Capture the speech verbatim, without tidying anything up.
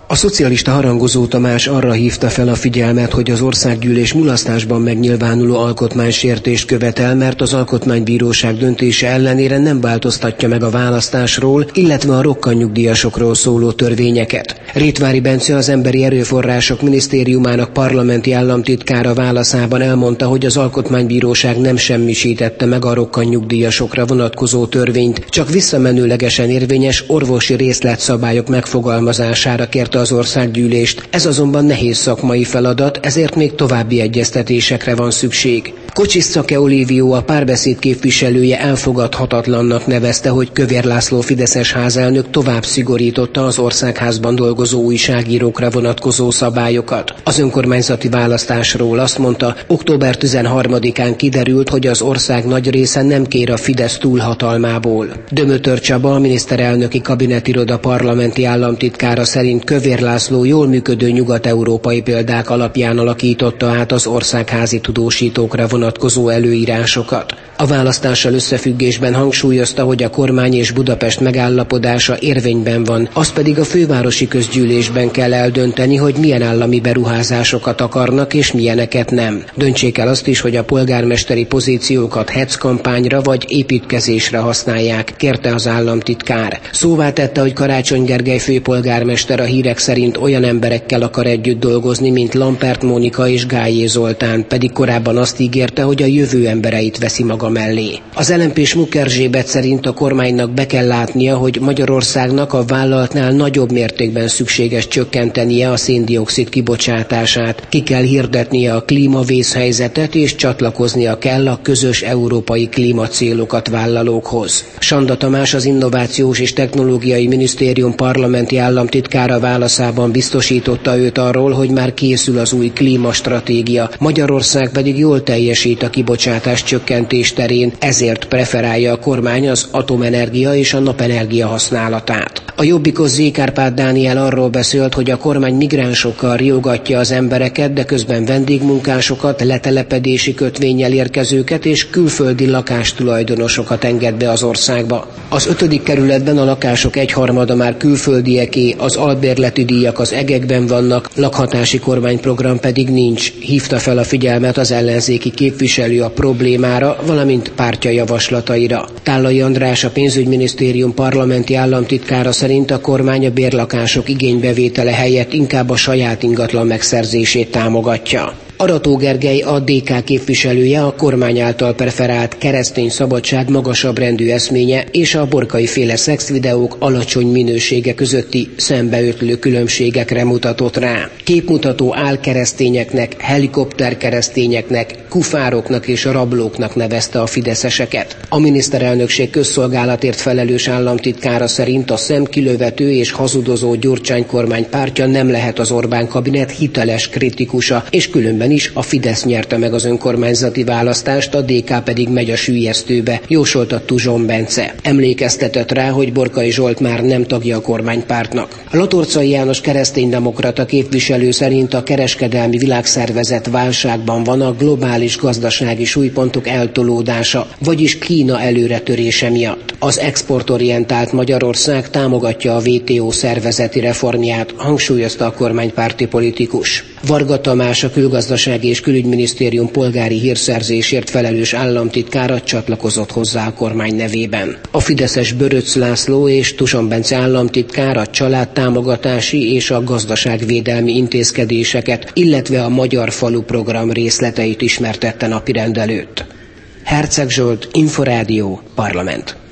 A szocialista harangozó Tamás arra hívta fel a figyelmet, hogy az országgyűlés mulasztásban megnyilvánuló alkotmánysértést követel, mert az alkotmánybíróság döntése ellenére nem változtatja meg a választásról, illetve a rokkantnyugdíjasokról szóló törvényeket. Rétvári Bence, az Emberi Erőforrások Minisztériumának parlamenti államtitkára válaszában elmondta, hogy az alkotmánybíróság nem semmisítette meg a rokkantnyugdíjasokra vonatkozó törvényt, csak visszamenőlegesen érvényes orvosi részletszabályok megfogalmazására kérte az országgyűlést. Ez azonban nehéz szakmai feladat, ezért még további egyeztetésekre van szükség. Kocsis-Szake Olívio, a Párbeszéd képviselője elfogadhatatlannak nevezte, hogy Kövér László fideszes házelnök tovább szigorította az országházban dolgozó újságírókra vonatkozó szabályokat. Az önkormányzati választásról azt mondta, október tizenharmadikán kiderült, hogy az ország nagy része nem kér a Fidesz túlhatalmából. Dömötör Csaba, a miniszterelnöki kabinetiroda parlamenti államtitkára szerint Kövér László jól működő nyugat-európai példák alapján alakította át az országházi tudósítókra vonatkozó előírásokat. A választással összefüggésben hangsúlyozta, hogy a kormány és Budapest megállapodása érvényben van, azt pedig a fővárosi közgyűlésben kell eldönteni, hogy milyen állami beruházásokat akarnak és milyeneket nem. Döntsék el azt is, hogy a polgármesteri pozíciókat hetzkampányra vagy építkezésre használják, kérte az államtitkár. Szóvá tette, hogy Karácsony Gergely főpolgármester a hírek szerint olyan emberekkel akar együtt dolgozni, mint Lampert Mónika és Gályé Zoltán, pedig korábban azt ígérte, hogy a jövő embereit veszi maga mellé. Az el em pés Muk Erzsébet szerint a kormánynak be kell látnia, hogy Magyarországnak a vállalatnál nagyobb mértékben szükséges csökkentenie a szén-dioxid kibocsátását, ki kell hirdetnie a klímavészhelyzetet és csatlakoznia kell a közös európai klímacélokat vállalókhoz. Sanda Tamás, az Innovációs és Technológiai Minisztérium parlamenti államtitkára válaszában biztosította őt arról, hogy már készül az új klímastratégia, Magyarország pedig jól teljesít a kibocsátás csökkentés terén, ezért preferálja a kormány az atomenergia és a napenergia használatát. A Jobbikos Zé-Kárpát Dániel arról beszélt, hogy a kormány migránsokkal riogatja az embereket, de közben vendégmunkásokat, letelepedési kötvényel érkezőket és külföldi lakástulajdonosokat enged be az országba. Az ötödik kerületben a lakások egyharmada már külföldieké, az albérleti díjak az egekben vannak, lakhatási kormányprogram pedig nincs, hívta fel a figyelmet az ellenzéki képviselő a problémára, valamint pártja javaslataira. Tállai András, a pénzügyminisztérium parlamenti államtitkára szerint a kormány a bérlakások igénybevétele helyett inkább a saját ingatlan megszerzését támogatja. Arató Gergely, a dé ká képviselője, a kormány által preferált keresztény szabadság magasabb rendű eszménye és a Borkai-féle szexvideók alacsony minősége közötti szembeötlő különbségekre mutatott rá. Képmutató álkeresztényeknek, helikopterkeresztényeknek, kufároknak és rablóknak nevezte a fideszeseket. A miniszterelnökség közszolgálatért felelős államtitkára szerint a szemkilövető és hazudozó Gyurcsány kormány pártja nem lehet az Orbán kabinet hiteles kritikusa, és különben is a Fidesz nyerte meg az önkormányzati választást, a dé ká pedig megy a süllyesztőbe, jósolta Tuzson Bence. Emlékeztetett rá, hogy Borkai Zsolt már nem tagja a kormánypártnak. Latorcai János kereszténydemokrata képviselő szerint a kereskedelmi világszervezet válságban van, a globális gazdasági súlypontok eltolódása, vagyis Kína előretörése miatt. Az exportorientált Magyarország támogatja a vé té o szervezeti reformját, hangsúlyozta a kormánypárti politikus. Varga Tamás, a Külgazdasági és Külügyminisztérium polgári hírszerzésért felelős államtitkára csatlakozott hozzá a kormány nevében. A fideszes Böröcz László és Tuzson Bence államtitkár a családtámogatási és a gazdaságvédelmi intézkedéseket, illetve a Magyar Falu program részleteit ismertette napirend előtt. Herceg Zsolt, Inforádió, Parlament.